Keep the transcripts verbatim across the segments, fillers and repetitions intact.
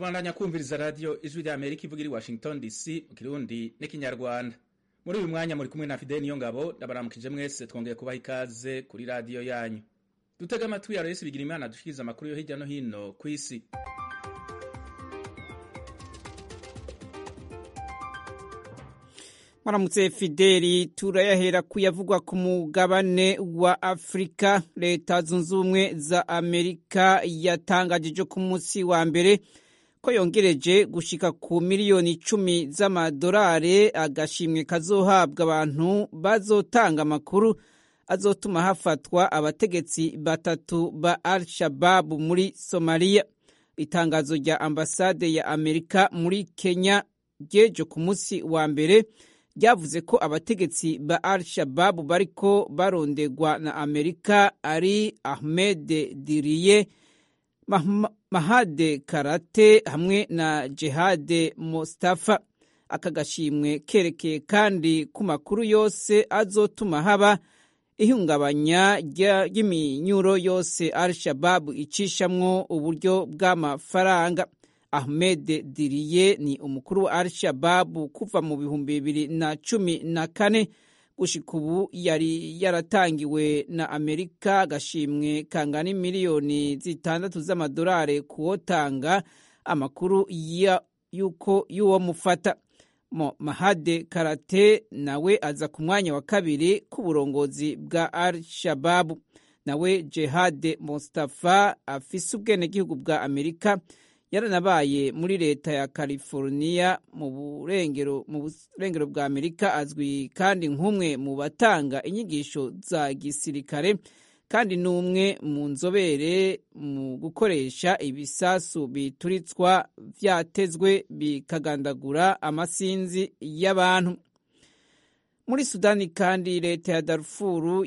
Kubandanya kumviriza radio Ijwi rya Amerika ivugira i Washington D C mu Kirundi n'ikinyarwanda. Muri uyu mwanya muri kumwe na Fidel Niyongabo ndabaramukije mwese twongeye kubaha ikaze kuri radio yanyu. Dutega amatwi ya Aloysi Bigirimana dushikiriza amakuru yo hirya no hino ku isi. Maramutse Fideli, turayahera kuyavugwa ku mugabane wa Afrika. Leta zunze ubumwe za Amerika yatangaje ku munsi wa mbere ko yongereje gushika ku miliyoni icumi z'amadolari agashimwe kazohabwa abantu bazotanga amakuru azotuma hafatwa abategetsi batatu ba Al-Shabaab muri Somalia. Itangazo rya ambasade ya Amerika muri Kenya ryejo ku munsi wa mbere ryavuze ko abategetsi ba Al-Shabaab bariko barondegwa na Amerika ari Ahmed Diriye, Mahade Karate hamwe na Jehad Mustafa. Aka gashimwe kerekeye kandi ku makuru yose azotuma haba ihungabanya ry'iminyuro yose Al-Shabaab icishamwo uburyo bw'amafaranga. Ahmed Diriye ni umukuru wa Al-Shabaab kuva mu bihumbi bibiri na cumi na kane gushika ubu yari yaratangiwe na Amerika agashimwe kangana miliyoni zitandatu z'amadolari kuwotanga amakuru yuko yuwo mufata. Mahade Karate nawe aza ku mwanya wa kabiri ku burongozi bwa Al-Shabaab. Nawe Jehad Mustafa afise ubwenegihugu bwa Amerika yaranabaye muri leta ya California mu burengero mu burengero bwa Amerika, azwi kandi nk'umwe mu batanga inyigisho za gisirikare kandi n'umwe mu nzobere mu gukoresha ibisasu bituritswa vyatezwe bikagandagura amasinzi y'abantu. Muri Sudani kandi leta ya Darfur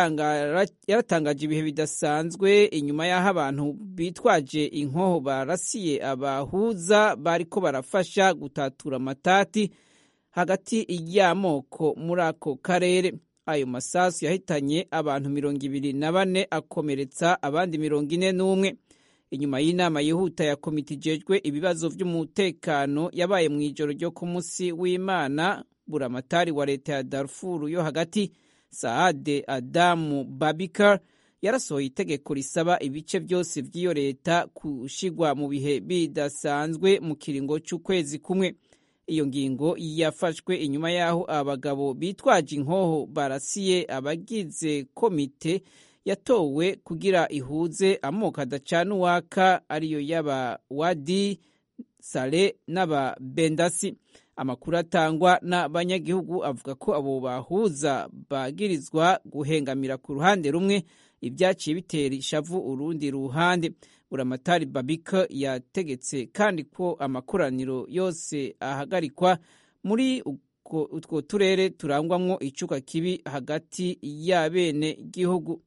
yaratangaje ibihe bidasanzwe inyuma y'aho abantu bitwaje inkoho barasiye abahuza bariko barafasha gutatura amatati hagati y'amoko muri ako karere. Ayo masasu yahitanye abantu mirongo ibiri na bane akomeretsa abandi mirongo ine n'umwe. Inyuma y'inama yihuta ya komite ijejwe ibibazo vy'umutekano yabaye mw'ijoro ryo ku munsi w'Imana, buramatari wa leta ya Darfur yo hagati Saade Adamu Babikar yarasohoye itegeko risaba ibice vyose vy'iyo leta kushigwa mu bihe bidasanzwe mu kiringo c'ukwezi kumwe. Iyo ngingo yafashwe inyuma y'aho abagabo bitwaje inkoho barasiye abagize komite yatowe kugira ihuze amoko adacana uwaka ariyo y'aba Wadi Sale n'aba Bendasi. Amakuru atangwa n'abanyagihugu avuga ko abo bahuza bagirizwa guhengamira ku ruhande rumwe, ibyaciye bitera ishavu urundi ruhande. Buramatari Babika yategetse kandi ko amakoraniro yose ahagarikwa muri utwo turere turangwamwo icuka kibi hagati y'abene gihugu.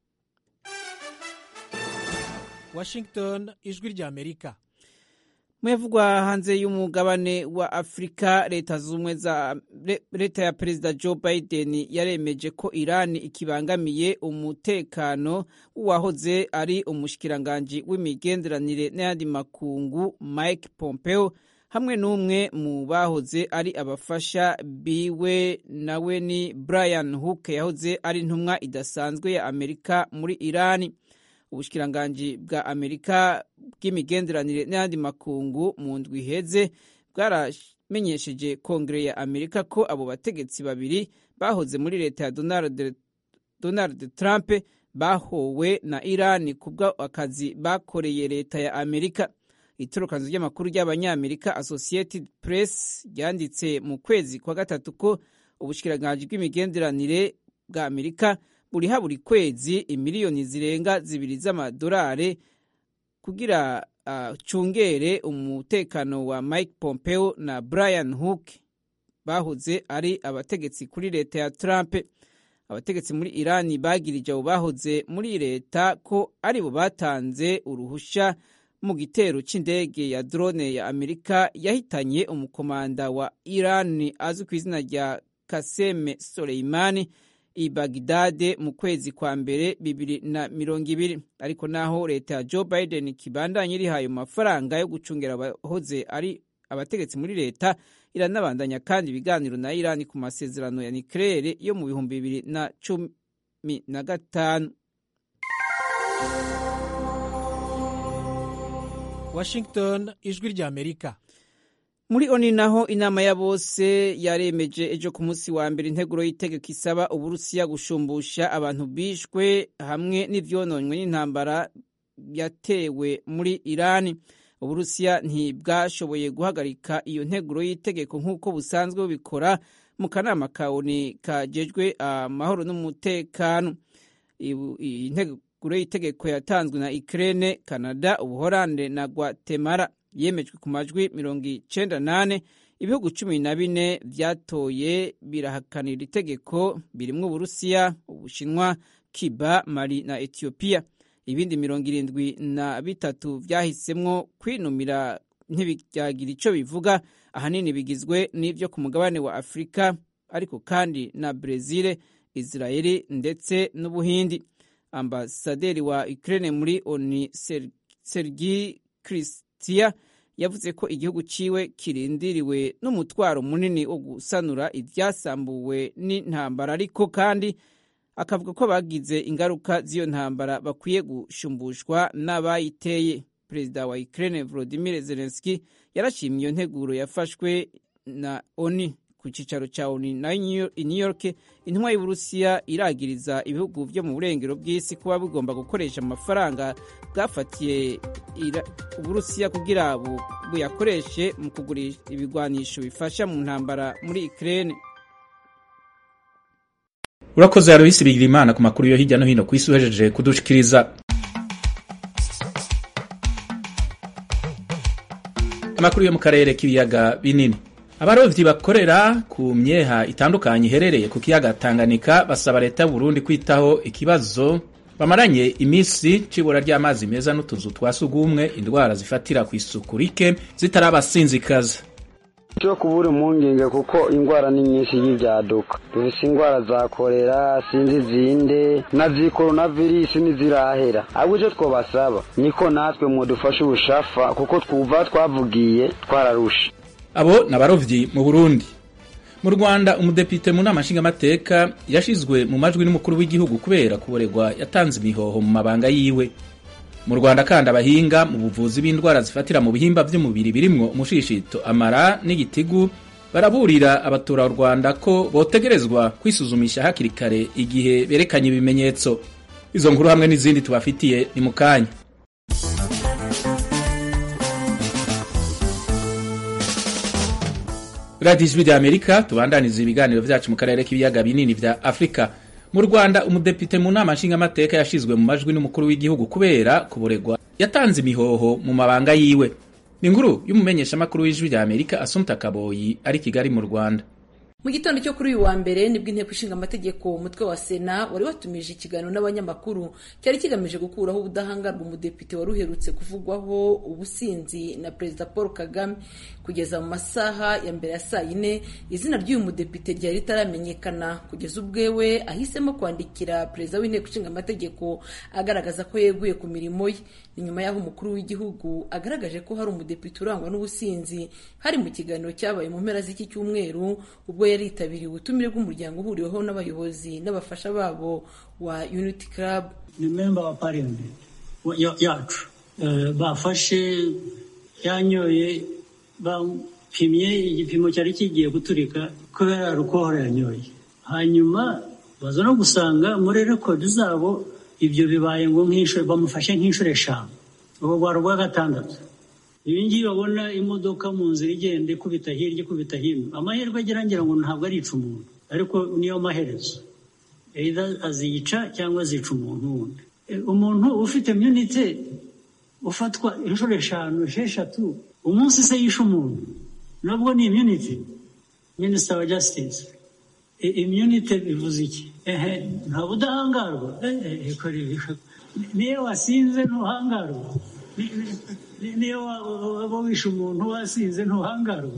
Washington, Ijwi rya Amerika. Mwevugwa hanze y'umugabane wa Afrika, leta zumwe za leta ya Perezida Joe Biden yaremeje ko Iran ikibangamiye umutekano w'uwahoze ari umushikiranganje w'imigenderanire n'ayandi makungu Mike Pompeo hamwe n'umwe mu bahoze ari abafasha biwe nawe ni Brian Hook yahoze ari intumwa idasanzwe ya Amerika muri Iran. Ubushikiranganji bwa Amerika bw'imigenderanire n'ayandi makungu mu ndwi iheze bwaramenyesheje Kongere ya Amerika ko abo bategetsi babiri bahoze muri leta ya Donald, Donald Trump bahowe na Iran kubwa akazi bakoreye leta ya Amerika. Itorokanzo ry'amakuru ry'abanyamerika Associated Press ryanditse mu kwezi kwa gatatu ko ubushikiranganji bw'imigenderanire bwa Amerika buri haburi kwezi imiliyoni zirenga zibiri z'amadolari kugira uh, cungere umutekano wa Mike Pompeo na Brian Hook bahoze ari abategetsi kuri leta ya Trump. Abategetsi muri Iran bagirije abo bahoze muri leta ko ari bo batanze uruhusha mu gitero c'indege ya drone ya Amerika yahitanye umukomanda wa Iran azwi ku izina rya Qasem Soleimani i Bagdad mu kwezi kwa mbere bibiri na mirongo ibiri. Ariko naho leta ya Joe Biden kibandanye irihaye amafaranga yo gucungera abahoze ari abategetsi muri leta, iranabandanya kandi ibiganiro na Iran ku masezerano ya nucleaire yo mu bihumbi bibiri na cumi na gatanu. Washington, ijwi rya Amerika. Muri oni naho inama ya bose yaremeje ejo ku munsi wa mbere integuro y'itegeko isaba Uburusiya gushumbusha abantu bishwe hamwe n'ivyononywe n'intambara yatewe muri Iran. Uburusiya ntibwashoboye guhagarika iyo nteguro y'itegeko nk'uko busanzwe bubikora mu kanama ka ONU kajejwe amahoro n'umutekano. Iyi nteguro y'itegeko yatanzwe na Ukraine, Canada, Ubuholande na Guatemala. Yemejwe ku majwi mirongo icenda nane. Ibihugu cumi na bine vyatoye birahakanira itegeko, birimwo Uburusiya, Ubushinwa, Cuba, Mali na Ethiopia. Ibindi mirongo irindwi na bitatu vyahisemwo kwinumira ntibyagira ico bivuga, ahanini bigizwe n'ivyo ku mugabane wa Afrika, ariko kandi na Brazil, Israeli ndetse n'Ubuhindi. Ambasaderi wa Ukraine muri ONU Sergei Kristia yavuze ko igihugu ciwe kirindiriwe n'umutwaro munini wo gusanura ivyasambuwe n'intambara, ariko kandi akavuga ko bagize ingaruka z'iyo ntambara bakwiye gushumbushwa n'abayiteye. Perezida wa Ukraine Volodymyr Zelensky yarashimye iyo nteguro yafashwe na ONU ku cicaro ca ONU na New York. Intumwa y'Uburusiya iragiriza ibihugu vyo mu burengero bw'isi kuba bigomba gukoresha amafaranga bwafatiye Uburusiya kugira buyakoreshe mu kugurisha ibigwanisho bifasha mu ntambara muri Ukraine. Urakoze Aloisi Bigirimana ku makuru yo hirya no hino kwisi uhejeje kudushikiriza. Amakuru yo mu karere k'ibiyaga binini. Abarovyi bakorera ku myeha itandukanye iherereye ku kiyaga Tanganyika basaba leta y'u Burundi kwitaho ikibazo bamaranye imisi cibura ry'amazi meza n'utuzu twasugumwe, indwara zifatira ku isuku rike zitarabasinzikaza. Cyo kubura impungenge kuko ingwara ni nyinshi y'ivyaduka. Dufise ingwara za kolera, sinzi zinde na zi coronavirus nizirahera. Ahubwo cyo twobasaba niko natwe mu dufashe ubushafa kuko twuva twavugiye twararusha. Abo nabarovyi mu Burundi. Mu Rwanda umudepite mu nama nshingamateka yashizwe mu majwi n'umukuru w'igihugu kubera kuboregwa yatanze imihoho mu mabanga yiwe. Mu Rwanda kandi abahinga mu buvuzi b'indwara zifatira mu bihimba by'umubiri birimwo umushishito, amara n'igitigu baraburira abatura u Rwanda ko botegerezwa kwisuzumisha hakiri kare igihe berekanye ibimenyetso. Izo nkuru hamwe n'izindi tubafitiye ni mukanya. Radio Ijwi rya Amerika tubandaniza ibiganiro vyacu mu karere k'ibiyaga binini vya Afrika. Mu Rwanda umudepite mu nama nshingamateka yashizwe mu majwi n'umukuru w'igihugu kubera kuboregwa yatanze imihoho mu mabanga yiwe. Ni inkuru y'umumenyesha makuru w'Ijwi rya Amerika Assumpta Kaboyi ari Kigali mu Rwanda. Mu gitondo cyo kuri uyu wa mbere nibwo inteko ishinga amategeko umutwe wa Sena wari watumije ikiganiro n'abanyamakuru cyari kigamije gukuraho ubudahangarwa umudepite wari uherutse kuvugwaho ubusinzi na Perezida Paul Kagame. Kugeza mu masaha ya mbere ya saa yine izina ry'uyu mudepite ryari ritaramenyekana, kugeza ubwewe ahisemo kwandikira Perezida w'inteko ishinga amategeko agaragaza ko yeguye ku mirimo ye. Ni nyuma y'aho umukuru w'igihugu agaragaje ko hari umudepite urangwa n'ubusinzi hari mu kiganiro cyabaye mu mpera z'iki cyumweru ubwo yaritabiriye ubutumire bw'umuryango uhuriweho n'abayobozi n'abafasha babo wa Unity Club. Ni member wa parliament yacu bafashe yanyoye bapimye igipimo cyari kigiye guturika kubera rukohora yanyoye, hanyuma baza no gusanga muri rekodi zabo ibyo bibaye ngo nk'inshuro bamufashe nk'inshuro eshanu, ubu bwari ubwa gatandatu. Ibi ngibi babona imodoka mu nzira igenda ikubita hirya ikubita hino, amahirwe agira ngira ngo ntabwo arica umuntu, ariko niyo maherezo either azica cyangwa azica umuntu wundi. Umuntu ufite immunity ufatwa inshuro eshanu esheshatu umunsi se yisha umuntu, nabwo ni immunity. Minister wa Justice, immunity bivuze iki? Ehe, nta budahangarwa. Eh, niyo wasinze ntuhangarwa, niyo waba wishe umuntu wasinze ntuhangarwa.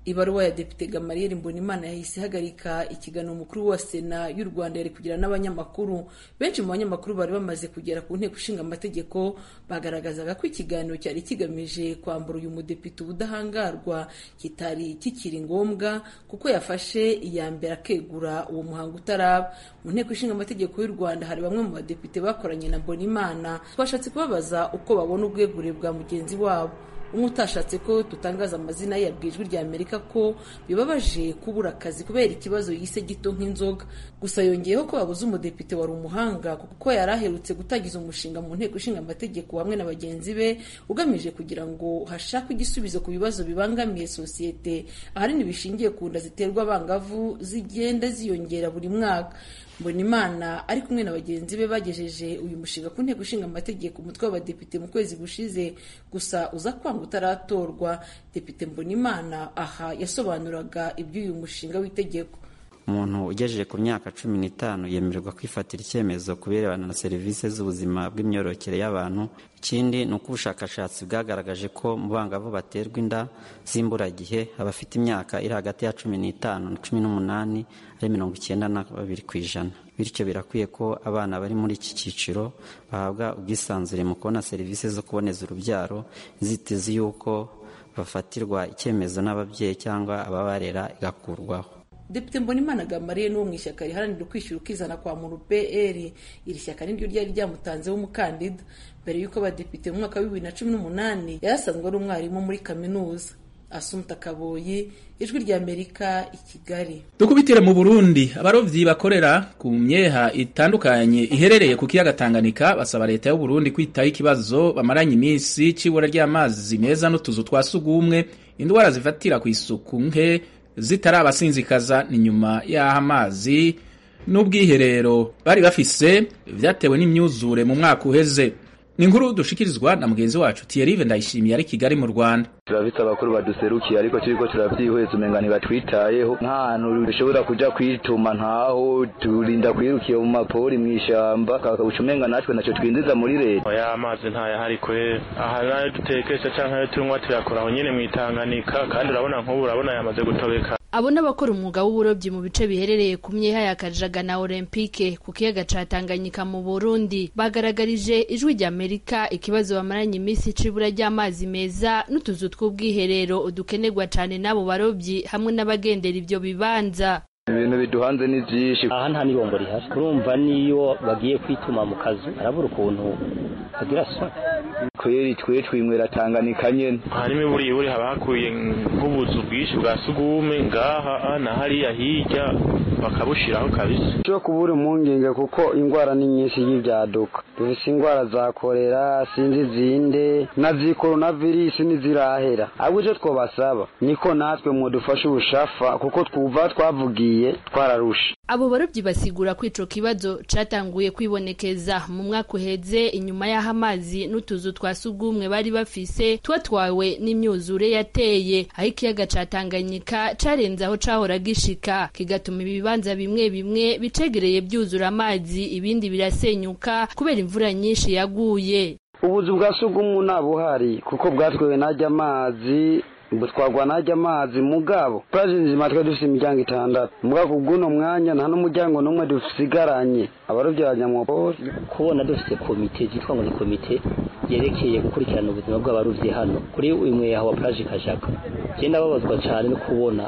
Ibaruwa ya Depite Gamaliel Mbonimana yahise ihagarika ikiganiro umukuru wa Sena y'u Rwanda yari kugira n'abanyamakuru. Benshi mu banyamakuru bari bamaze kugera ku nteko ishinga amategeko bagaragazaga ko ikiganiro cyari kigamije kwambura uyu mudepite ubudahangarwa kitari kikiri ngombwa kuko yafashe iya mbere akegura uwo muhango utaraba. Mu nteko ishinga amategeko y'u Rwanda hari bamwe mu badepite bakoranye na Mbonimana twashatse kubabaza uko babona ubwegure bwa mugenzi wabo. Umwe utashatse ko tutangaza amazina ye yabwiye Ijwi ry'Amerika ko bibabaje kubura akazi kubera ikibazo yise gito nk'inzoga. Gusa yongeyeho ko babuze umudepite wari umuhanga kuko yari aherutse gutangiza umushinga mu nteko ishinga amategeko hamwe na bagenzi be ugamije kugira ngo hashakwe igisubizo ku bibazo bibangamiye sosiyete ahanini bishingiye ku nda ziterwa abangavu zigenda ziyongera buri mwaka. Mbonimana ari kumwe na bagenzi be bagejeje uyu mushinga ku nteko ishinga amategeko umutwe w'abadepite mu kwezi gushize, gusa uza kwanga utaratorwa. Depite Mbonimana aha yasobanuraga iby'uyu mushinga w'itegeko. Umuntu ugejeje ku myaka cumi n'itanu yemererwa kwifatira icyemezo kubirebana na serivisi z'ubuzima bw'imyororokere y'abantu. Ikindi ni uko ubushakashatsi bwagaragaje ko mu bangavu baterwa inda z'imburagihe abafite imyaka iri hagati ya cumi n'itanu na cumi n'umunani ari mirongo icyenda na babiri ku ijana. Bityo birakwiye ko abana bari muri iki cyiciro bahabwa ubwisanzure mu kubona serivisi zo kuboneza urubyaro, inzitizi y'uko bafatirwa icyemezo n'ababyeyi cyangwa ababarera igakurwaho. Depite Mbonimana Gamaliel n'uwo mu ishyaka riharanira ukwishyura ukizana kwa muntu P L, iri shyaka niryo ryari ryamutanzeho umukandida mbere y'uko abadepite mu mwaka wa bibiri na cumi n'umunani yarasanzwe ari umwarimu muri kaminuza. Asumta Kaboyi, Ijwi ry'Amerika, i Kigali. Dukubitire mu Burundi, abarovyi bakorera ku myeha itandukanye iherereye ku kiyaga Tanganyika basaba leta y'u Burundi kwitaho ikibazo bamaranye iminsi c'ibura ry'amazi meza n'utuzu twa sugumwe, indwara zifatira ku isuku nke zitarabasinzikaza ni nyuma y'aho amazi n'ubwiherero bari bafise vyatewe n'imyuzure mu mwaka uheze. Ni inkuru dushikirizwa na mugenzi wacu Thierry Ndayishimiye ari Kigali mu Rwanda. Turabitsa abakuru baduserukiye ariko turiko turavyihweza umenga ntibatwitayeho, nk'ahantu dushobora kuja kwituma ntaho, turinda kwirukiye mu mapori mw'ishamba kakabucumenga natwe naco twinjiza muri leta. Oya amazi ntayahari kwe, aha nayo dutekesha canke ayo tunywa tuyakora aho nyene mw'Itanganyika, kandi urabona nk'ubu urabona yamaze gutobeka. Abo n'abakora umwuga w'uburobyi mu bice biherereye ku myeha ya Kajaga na Olympique ku kiyaga ca Tanganyika mu Burundi bagaragarije Ijwi ry'Amerika ikibazo bamaranye iminsi c'ibura ry'amazi meza n'utuzu tw'ubwiherero udukenerwa cane n'abo barobyi hamwe n'abagendera ivyo bibanza. Ibintu biduhanze ni byinshi. Aha nta nibombo rihari. Urumva niyo bagiye kwituma mu kazu arabura ukuntu agira so. Kweri twe twimwera Tanganyika nyene. Harimo iburi iburi haba hakuye nk'ubuzu bwinshi bwa sugume ngaha na hariya hirya bakabushiraho kabisa. Cyo kubura impungenge kuko ingwara ni nyinshi y'ibyaduka. Dufise ingwara za kolera, sinzi zinde na zikoronavirus nizirahera. Ahubwo twobasaba niko natwe mu dufashe ubushafa kuko twuva twavugiye twararusha. Abo barobyi basigura ko ico kibazo catanguye kwibonekeza mu mwaka uheze inyuma y'aho amazi n'utuzu twa sugumwe bari bafise twatwawe n'imyuzure yateye, aho ikiyaga ca Tanganyika carenze aho cahora gishika kigatuma ibibanza bimwe bimwe bicegereye byuzura amazi ibindi birasenyuka kubera imvura nyinshi yaguye. Ubuzu bwa sugumwe nabuhari kuko bwatwewe najya amazi butwagwa najya amazi mugabo prazinzi matwe dufise imiryango itandatu mugabo guno mwanya nta n'umuryango numwe dusigaranye abarovyi banyamwopoli kubona dufise komite zitwa ngo ni komite yerekeye gukurikirana ubuzima bw'abarovyi hano kuri uyu mweha wa plage Kajaga. Je ndababazwa cyane no kubona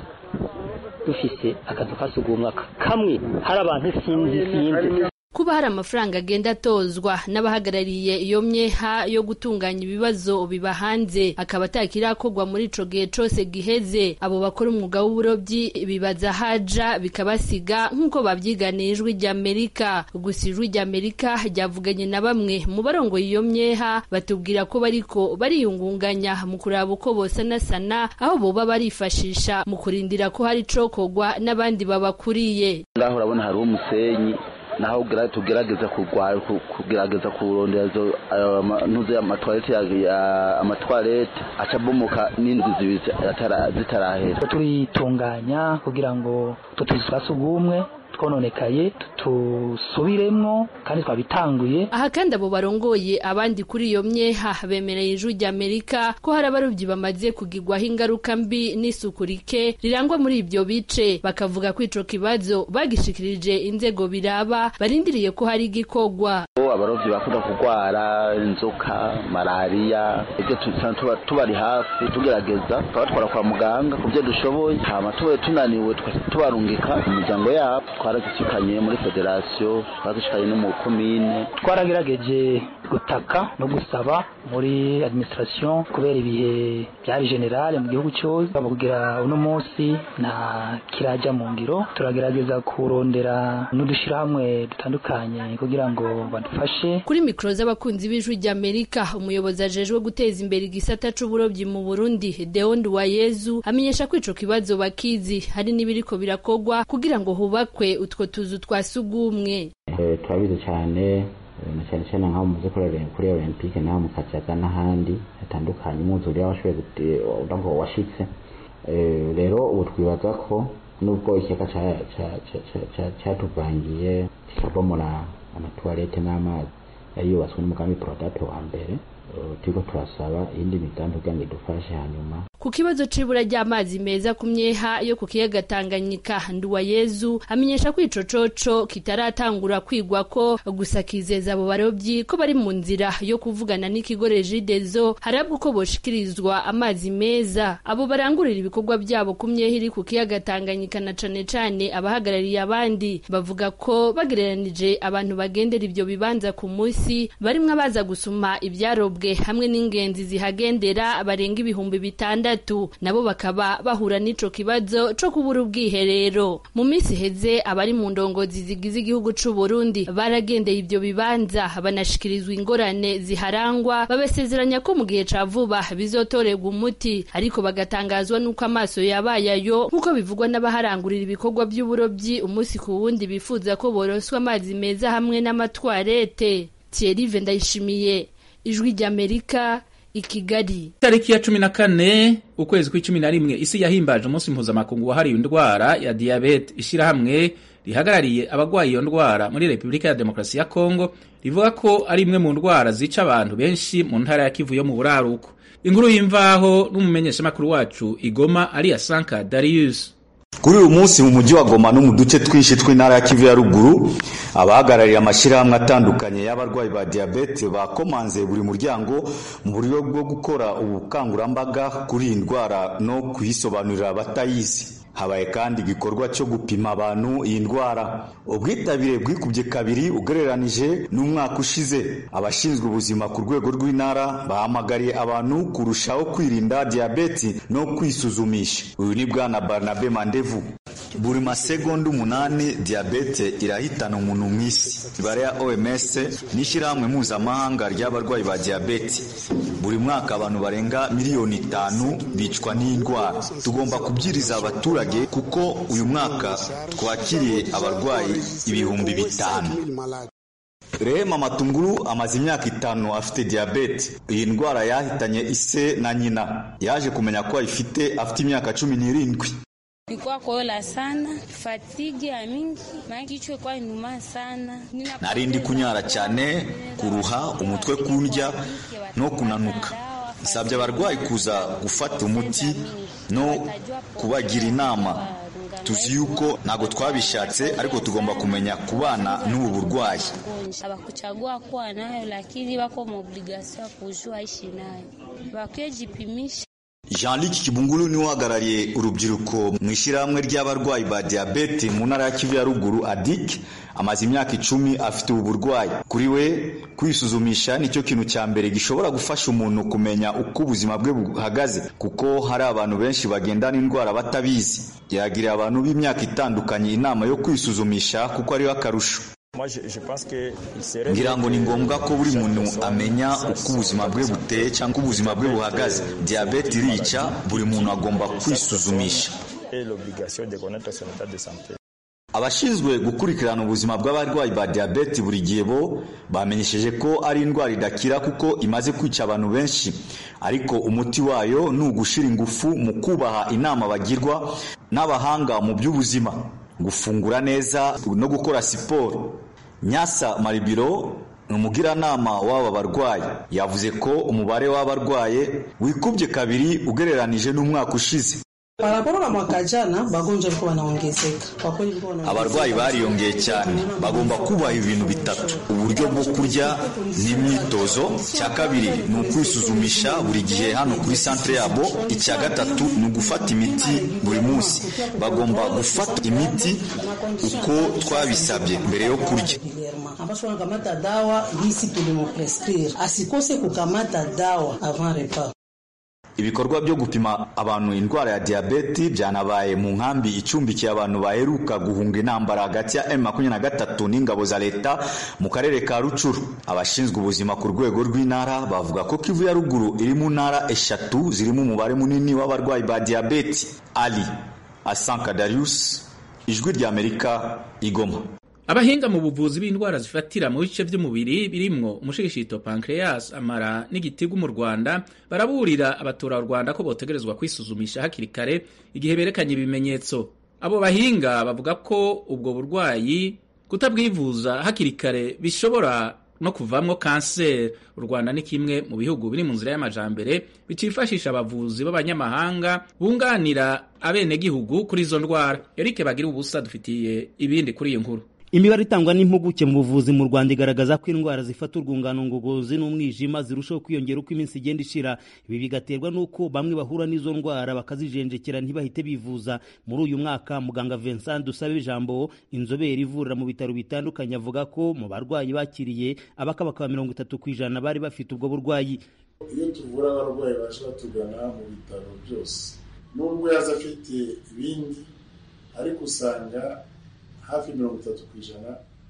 dufise akazu kasugumwa kamwe hari abantu sinzi sinzi kuba hari amafaranga agenda atozwa n'abahagarariye iyo myeha yo gutunganya ibibazo biba hanze akaba atakirakorwa muri ico gihe cose giheze. Abo bakora umwuga w'uburobyi bibaza haja bikabasiga nk'uko babyiganiye Ijwi ry'Amerika. Gusa Ijwi ry'Amerika ryavuganye na bamwe mu barongo iyo myeha batubwira ko bariko bariyungunganya mu kuraba uko bosanasana aho boba barifashisha mu kurindira ko hari cokogwa n'abandi babakuriye. Ngaho urabona hari umusenyi naho tugerageza kugwara kugerageza kurondera zo ntuze amatwarete ya amatwarete acabomoka n'inzu zitarahera. Turitunganya kugira ngo tutuzasugumwe twononekaye tusubiremwo kandi twabitanguye. Aha kandi abo barongoye abandi kuri iyo myeha bemereye Ijwi ry'Amerika ko hari abarovyi bamaze kugirwaho ingaruka mbi n'isuku rike rirangwa muri ibyo bice, bakavuga ko ico kibazo bagishikirije inzego biraba barindiriye ko hari igikogwa. Abarovyi bakunda kugwara inzoka, malaria, ibyo tuba tubari hafi tugerageza tubatwara kwa muganga kubyo dushoboye, hama tuwe tunaniwe tubarungika mu miryango yabo. Twaragishikanye muri federation, twaragishikanye no mu komine, twaragerageje gutaka no gusaba muri administration kubera ibihe byari generale mu gihugu cyose bavugira uno munsi na kiraja mu ngiro. Turagerageza kurondera n'udushirahamwe dutandukanye kugira ngo badufashe. Kuri mikro z'abakunzi b'Ijwi ry'Amerika, umuyobozi ajejwe guteza imbere igisata c'uburovyi mu Burundi Deo Nduwayezu amenyesha ko ico kibazo bakizi hari n'ibiriko birakogwa kugira ngo hubakwe utwo tuzu twa sugumwe. Eh twabize cyane na cyane cyane nka mu kuri kuri Olympique na mu Kajaga n'ahandi hatandukanye umuzuri w'abashoboye gute udango washitse. Eh rero ubu twibaza ko nubwo ishyaka cyatuvangiye kikabomora amatoilette n'amazi yubatswe n'umugambi Prodape wa mbere, turiko turasaba indi migambi kugira ngo idufashe hanyuma. Ku kibazo c'ibura ry'amazi meza ku myeha yo ku kiyaga Tanganyika, Nduwayezu amenyesha ko ico coco kitaratangura kwigwa ko gusa kizeza abo barovyi ko bari mu nzira yo kuvugana n'ikigo Regideso harabwo ko boshikirizwa amazi meza. Abo barangurira ibikorwa byabo ku myeha iri ku kiyaga Tanganyika na cane cane abahagarariye abandi bavuga ko bagereranije abantu bagendera ibyo bibanza ku musi barimwe abaza gusuma ibyarobwe hamwe n'ingenzi zihagendera barenga ibihumbi bitandatu, nabo bakaba bahura n'ico kibazo co kubura ubwiherero. Mu minsi heze abari mu ndongozi zigize igihugu c'u Burundi baragendeye ibyo bibanza banashikirizwa ingorane ziharangwa, babesezeranya ko mu gihe ca vuba bizotorerwa umuti, ariko bagatangazwa nuko amaso yabayayo nkuko bivugwa n'abaharangurira ibikorwa by'uburovyi umunsi ku wundi bifuza ko boroswa amazi meza hamwe n'amatwarete. Thierry Vendayishimiye, Ijwi ry'Amerika, i Kigali. Tariki ya cumi na kane ukwezi kw'icumi na rimwe isi yahimbaje umunsi mpuzamakungu wahariwe indwara ya diabete. Ishirahamwe rihagarariye abagwaye iyo ndwara muri Republika ya Demokarasi ya Kongo rivuga ko ari imwe mu ndwara zica abantu benshi mu ntara ya Kivu yo mu buraruko. Inkuru y'imvaho n'umumenyeshamakuru wacu Igoma Aliya Sanka Darius. Kuri uyu munsi mu mujyi wa Goma no mu duce twinshi tw'intara ya Kivu ya ruguru, abahagarariye amashirahamwe atandukanye y'abarwayi ba diabete bakomanze buri muryango mu buryo bwo gukora ubukangurambaga kuri indwara no kuyisobanurira abatayizi. Habaye kandi igikorwa cyo gupima abantu iyi ndwara. Ubwitabire bwikubye kabiri ugereranije n'umwaka ushize. Abashinzwe ubuzima ku rwego rw'intara bahamagariye abantu kurushaho kwirinda diabete no kwisuzumisha. Uyu ni bwana Barnabe Mandevu. Buri masegonda umunani diabete irahitana umuntu mw'isi. Ibare ya O M S n'ishirahamwe mpuzamahanga ry'abarwayi ba diabete. Buri mwaka abantu barenga miliyoni itanu bicwa n'indwara. Tugomba kubyiriza abaturage kuko uyu mwaka twakiriye abarwayi ibihumbi bitanu. Rehema Matunguru amaze imyaka itanu afite diabete. Iyi ndwara yahitanye ise na nyina. Yaje kumenya ko ayifite afite imyaka cumi n'irindwi. Nilikuwa kola sana, fatigue ya mingi, maana kichwa kwa inuma sana. Narindi kunyara cyane, kuruha, umutwe kundya no kunanuka. Isabye abarwayi kuza gufata umuti no kubagira inama. Tuzi yuko ntago twabishatse ariko tugomba kumenya kubana n'ubu burwayi. Abakuchagua kuwa nayo lakini bako mu obligation kujua ishi nayo. Bakijipimisha. Jean-Luc Kibungulu ni wagarariye urubyiruko mu ishyirahamwe ry'abarwayi ba diabete mu ntara ya Kivu ya ruguru A D I C. Amaze imyaka icumi afite ubu burwayi. Kuri we kwisuzumisha nicyo kintu cya mbere gishobora gufasha umuntu kumenya uko ubuzima bwe buhagaze, kuko hari abantu benshi bagendana indwara batabizi. Yagiriye abantu b'imyaka itandukanye inama yo kwisuzumisha kuko ariyo akarusho. Ngira ngo ni ngombwa ko buri muntu amenya uko ubuzima bwe buteye cyangwa ubuzima bwe buhagaze. Diabete irica, buri muntu agomba kwisuzumisha. Abashinzwe gukurikirana ubuzima bw'abarwayi ba diabete buri gihe bo bamenyesheje ko ari indwara idakira kuko imaze kwica abantu benshi, ariko umuti wayo ni ugushira ingufu mu kubaha inama bagirwa n'abahanga mu by'ubuzima. gufungura neza no gukora siporo. Nyasa Maribiro umugiranama w'aba barwayi yavuze ko umubare w'abarwaye wikubye kabiri ugereranije n'umwaka ushize. Paraporo mwaka jana bagonjwa walikuwa wanaongezeka. Kwa kweli walikuwa wanaongezeka. Abarwayi bariyongeye cyane, bagomba kubaha ibintu bitatu: uburyo bwo kurya n'imyitozo, cya kabiri ni ukwisuzumisha buri gihe hano kuri centre yabo, icya gatatu ni ugufata imiti buri munsi. Bagomba gufata imiti uko twabisabye mbere yo kurya. Ambacho wanakamata dawa hisi tulimoprescrire, asikose kukamata dawa avant repas. Ibikorwa byo gupima abantu indwara ya diabete byanabaye mu nkambi icumbikiye abantu baheruka guhunga intambara hagati ya M makumyabiri na gatatu n'ingabo za leta mu karere ka Rucuru. Abashinzwe ubuzima ku rwego rw'intara bavuga ko Kivu ya ruguru iri mu ntara eshatu zirimo umubare munini w'abarwayi ba diabete. Ali Asanka Darius, Ijwi rya Amerika, Igoma. Abahinga mu buvuzi b'indwara zifatira mu bice by'umubiri birimwo umushishito, pancreas, amara n'igitigu mu Rwanda baraburira abatura u Rwanda ko botegerezwa kwisuzumisha hakiri kare igihe berekanye ibimenyetso. Abo bahinga bavuga ko ubwo burwayi kutabwivuza hakiri kare bishobora no kuvamwo kanseri. U Rwanda ni kimwe mu bihugu biri mu nzira y'amajambere bicifashisha abavuzi b'abanyamahanga bunganira abenegihugu kuri izo ndwara. Eric Bagira ubusa dufitiye ibindi kuri iyi nkuru. Imibare itangwa n'impuguke mu buvuzi mu Rwanda igaragaza ko indwara zifata urwungano ngogozi n'umwijima zirushaho kwiyongera uko iminsi igenda ishira. Ibi bigaterwa n'uko bamwe bahura n'izo ndwara bakazijenjekera ntibahite bivuza. Muri uyu mwaka muganga Vincent Dusabe Jambo, inzobere ivurira mu bitaro bitandukanye, avuga ko mu barwayi bakiriye abakabaka mirongo itatu ku ijana bari bafite ubwo burwayi. Iyo tuvura abarwayi baje batugana mu bitaro byose, nubwo yaza afite ibindi, ariko usanga hafi mirongo itatu ku ijana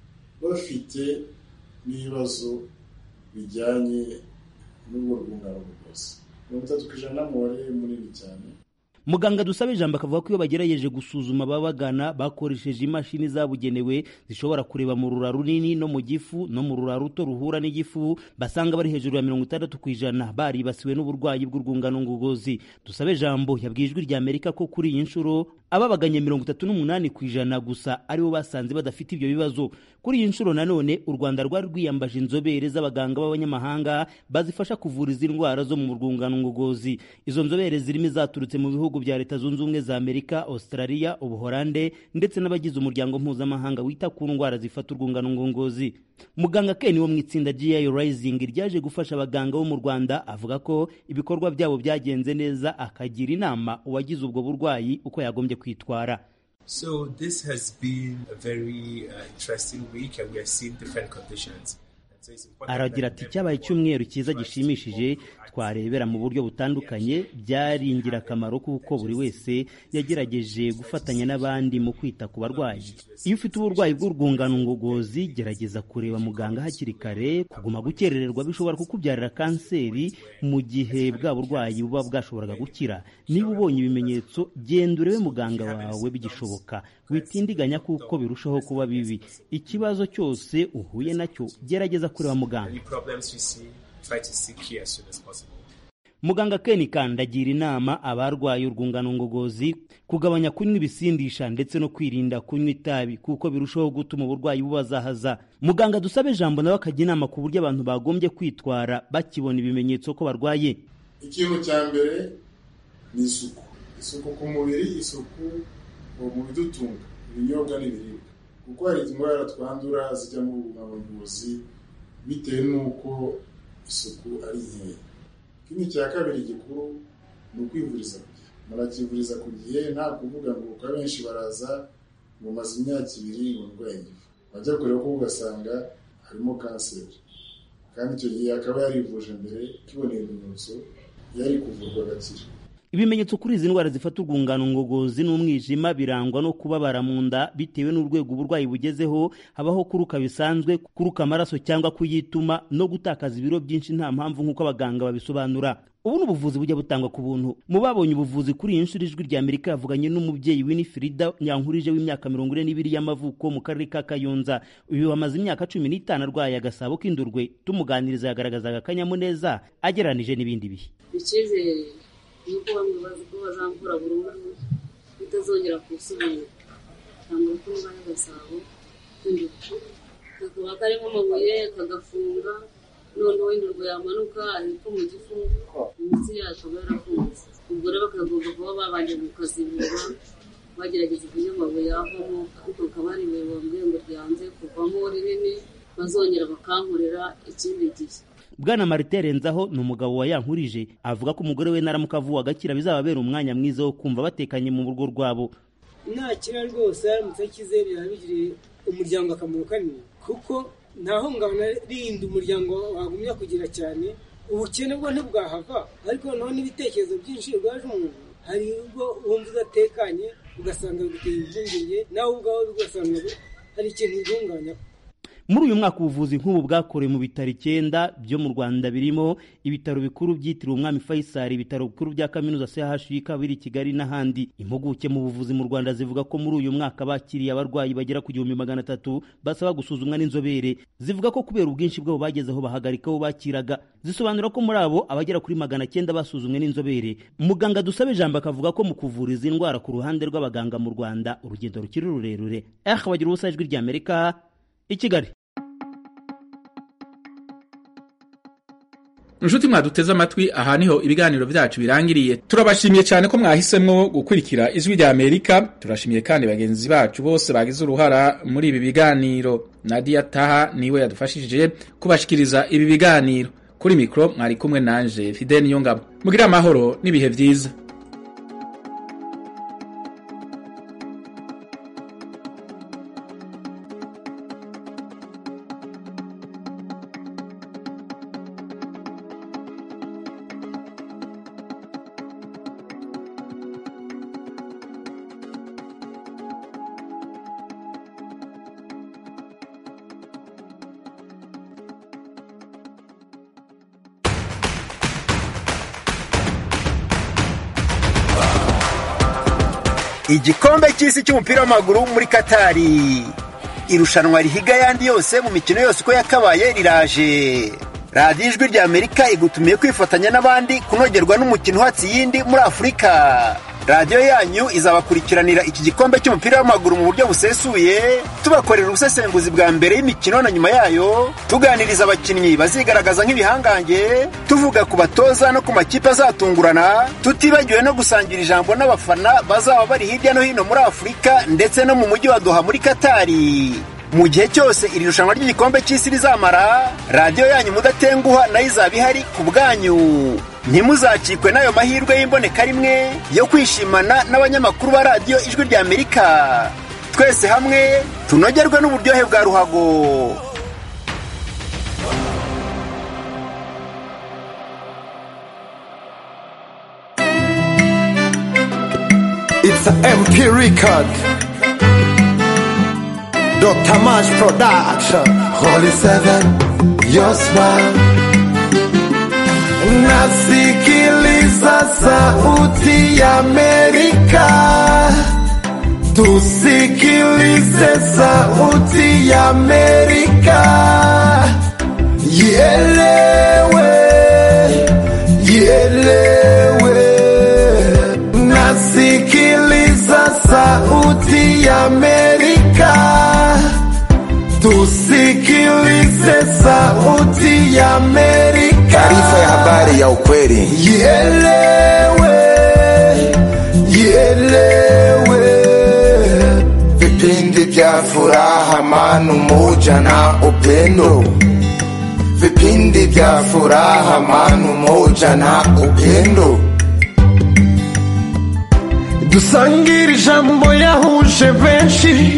bafite n'ibibazo bijyanye n'ubwo rwungano ngogozi. mirongo itatu ku ijana n'umubare munini cyane. Muganga Dusabe Ijambo akavuga ko iyo bagerageje gusuzuma ababagana bakoresheje imashini zabugenewe zishobora kureba mu rura runini no mu gifu no mu rura ruto ruhura n'igifu, basanga bari hejuru ya mirongo itandatu ku ijana baribasiwe n'uburwayi bw'urwungano ngogozi. Dusabe Ijambo yabwiye Ijwi rya Amerika ko kuri iyi nshuro ababaganye mirongo itatu n'umunani ku ijana gusa aribo basanze badafite ibyo bibazo. Kuri iyi nshuro nanone u Rwanda rwari rwiyambaje inzobere z'abaganga b'abanyamahanga bazifasha kuvura izi ndwara zo mu rwungano ngogozi. Izo nzobere zirimo zaturutse mu bihugu bya Leta Zunze Ubumwe za Amerika, Australia, Ubuholande ndetse n'abagize umuryango mpuzamahanga wita ku ndwara zifata urwungano ngogozi. Muganga Ken wo mu itsinda G I Rising ryaje gufasha abaganga bo mu Rwanda avuga ko ibikorwa byabo byagenze neza, akagira inama uwagize ubwo burwayi uko yagombye kwitwara. So this has been a very uh, interesting week and we have seen different conditions. Aragira ati cyabaye icyumweru cyiza gishimishije, twarebera mu buryo butandukanye, byari ingirakamaro kuko buri wese yagerageje gufatanya n'abandi mu kwita ku barwayi. Iyo ufite uburwayi bw'urwungano ngogozi, gerageza kureba muganga hakiri kare. Kuguma gukerererwa bishobora kukubyarira kanseri mu gihe bwa burwayi buba bwashoboraga gukira. Niba ubonye ibimenyetso, genda urebe muganga wawe bigishoboka, witindiganya kuko birushaho kuba bibi. Ikibazo cyose uhuye nacyo, gerageza kureba muganga. Muganga Ken kandi agira inama abarwaye urwungano ngogozi kugabanya kunywa ibisindisha ndetse no kwirinda kunywa itabi kuko birushaho gutuma uburwayi bubazahaza. Muganga Dusabe Ijambo nawe akajya inama ku buryo abantu bagombye kwitwara bakibona ibimenyetso ko barwaye. Ikintu cya mbere ni isuku. Isuku ku mubiri, isuku mu bidutunga, ibinyobwa n'ibiribwa. Kuko hari indwara twandura zijya mu buvuzi bitewe n'uko isuku ari nkeya. Ikindi cya kabiri gikuru ni ukwivuriza ku gihe. Murakivuriza ku gihe, nta kuvuga ngo uko abenshi baraza mu mazi imyaka ibiri mu ndwaye igifu. Bajya kureba ko ugasanga harimo kanseri. Kandi icyo gihe akaba yarivuje mbere, kiboneye ibimenyetso yari kuvurwa agakira. Ibimenyetso kuri izi ndwara zifata urwungano ngogozi n'umwijima birangwa no kubabara mu nda bitewe n'urwego uburwayi bugezeho, habaho kuruka bisanzwe, kuruka amaraso cyangwa kuyituma, no gutakaza ibiro byinshi nta mpamvu nk'uko abaganga babisobanura. Ubu n'ubuvuzi bujya butangwa ku buntu. Mu babonye ubuvuzi kuri iyi nshuro Ijwi rya Amerika yavuganye n'umubyeyi Winifrida Nyankurije w'imyaka mirongo ine n'ibiri y'amavuko mu karere ka Kayonza. Uyu wamaze imyaka cumi n'itanu arwaye agasabo k'indurwe. Tumuganiriza yagaragazaga akanyamuneza ageranije n'ibindi bihe. Nuko bamwe bazi ko bazamvura burundu bitazongera kusubira. atangura kuba y'agasabo n'indugu kakaba karimo amabuye kagafunga noneho indurwe yamanuka ariko mu gifu imitsi yakaba yarafunze ubwo rero bakagomba kuba babanje gukazibura bagerageza kugira amabuye avamo ariko akaba ari ibuye bambwiye ngo ryanze kuvamo rinini bazongera bakankorera ikindi gihe. Bwana Martin Renzaho ni umugabo wa Yankurije avuga ko umugore we naramuka avuwe agakira bizababera umwanya mwiza wo kumva batekanye mu rugo rwabo. Nakira rwose aramutse akize byabigiriye umuryango akamaro kanini kuko ntaho ngabana rindi umuryango wagumya kugira cyane ubukene bwo ntibwahava ariko noneho n'ibitekerezo byinshi rwaje umuntu hari ubwo wumva udatekanye ugasanga biteye impungenge nawe ubwawe ugasanga hari ikintu gihunganya. Muri uyu mwaka ubuvuzi nk'ubu bwakorewe mu bitaro icyenda byo mu Rwanda birimo ibitaro bikuru byitiriwe Umwami Faisal, ibitaro bikuru bya Kaminuza C H U kabiri Kigali n'ahandi. Impuguke mu buvuzi mu Rwanda zivuga ko muri uyu mwaka bakiriye abarwayi bagera ku igihumbi magana atatu basaba gusuzumwa n'inzobere. Zivuga ko kubera ubwinshi bwabo bagezeho bahagarika abo bakiraga. Zisobanura ko muri abo abagera kuri magana cyenda basuzumwe n'inzobere. Muganga Dusabe Jambo akavuga ko mu kuvura izi ndwara ku ruhande rw'abaganga mu Rwanda urugendo rukiri rurerure. Eh bagira ubusa ijwi rya Amerika i Kigali. Nshuti mwaduteze amatwi aha niho ibiganiro byacu birangiriye. Turabashimiye cyane ko mwahisemwo gukurikira ijwi rya Amerika. Turashimiye kandi bagenzi bacu bose bagize uruhara muri ibi biganiro. Nadia Taha niwe yadufashije kubashikiriza ibi biganiro. Kuri mikro mwari kumwe nanje Fidel Niyongabo. Mugira amahoro n'ibihe byiza. Igikombe cy'isi cy'umupira w'amaguru muri Katari. Irushanwa rihiga yandi yose mu mikino yose uko yakabaye riraje. Radio Ijwi rya Amerika igutumiye kwifatanya n'abandi kunogerwa n'umukino hatsi yindi muri Afrika. Radio yanyu izabakurikiranira iki gikombe cy'umupira w'amaguru mu buryo busesuye, tubakorera ubusesenguzi bwa mbere y'imikino na nyuma yayo, tuganiriza abakinnyi bazigaragaza nk'ibihangange, tuvuga ku batoza no ku makipe azatungurana, tutibagiwe no gusangira ijambo n'abafana bazaba bari hirya no hino muri Afrika ndetse no mu mujyi wa Doha muri Katari. Mu gihe cyose iri rushanwa ry'igikombe cy'isi rizamara, radio yanyu mudatenguha nayo izaba ihari ku bwanyu. Ntimuzacikwe n'ayo mahirwe y'imboneka rimwe yo kwishimana n'abanyamakuru ba radio Ijwi rya Amerika. Twese hamwe tunogerwe n'uburyohe bwa ruhago. It's a M P record. Doctor March Production. Holy Seven, your smile. Nasikiliza sauti ya Amerika. Tusikilize sauti ya Amerika. Ielewe, ielewe. Nasikiliza sauti ya Amerika. Tusikilize sauti ya Amerika. Taarifa ya habari ya ukweli. Ielewe, ielewe. Vipindi vya furaha, amani, umoja na upendo. Vipindi vya furaha, amani, umoja na upendo. Dusangire ijambo yahuje benshi.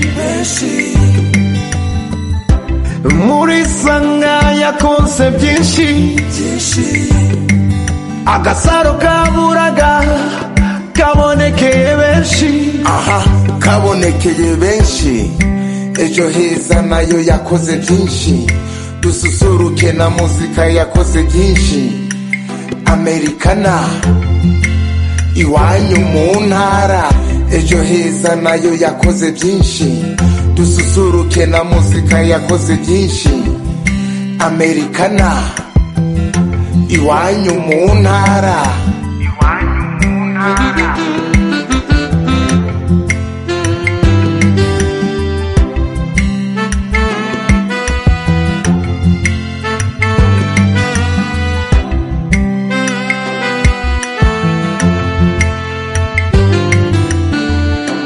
Muri sanga yakonse byinshi. Agasaro kaburaga kabonekeye benshi. Aha, kabonekeye benshi. Ejo heza nayo yakoze byinshi. Dususuruke na muzika yakoze byinshi. Americana iwanyu mu ntara. Ejo heza nayo yakoze byinshi. Dususuruke na muzika yakoze byinshi. Americana iwanyu mu ntara. Iwanyu mu ntara.